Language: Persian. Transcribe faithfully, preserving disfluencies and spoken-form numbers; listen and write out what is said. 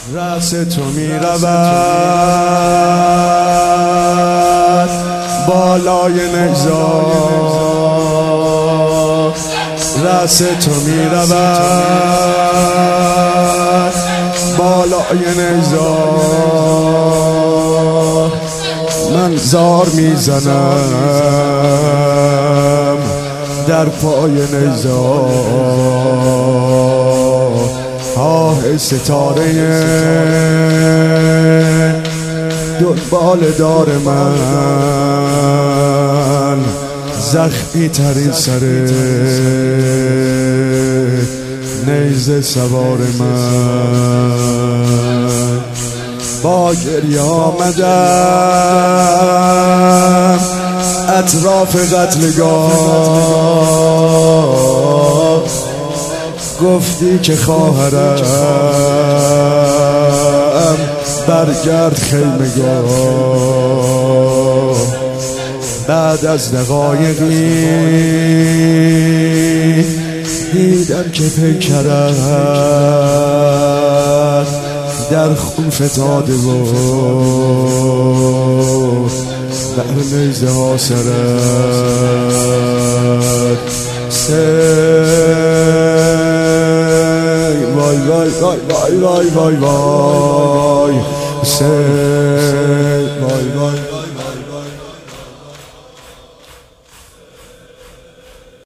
رأس تو می رود بالای نگذار، رأس تو می رود بالای نگذار. من زار می زنم در پای نگذار، آه ستاره دنبال دار من، زخمی ترین سر نیزه سوار من. با گریه آمدم اطراف قتلگاه، گفتی که خواهرم برگرد خیمگاه. بعد از دقایقی دیدم که پیکرم در خون فتاده و بر نیزه ها سرد سی. وای وای وای وای وای وای وای سی. وای وای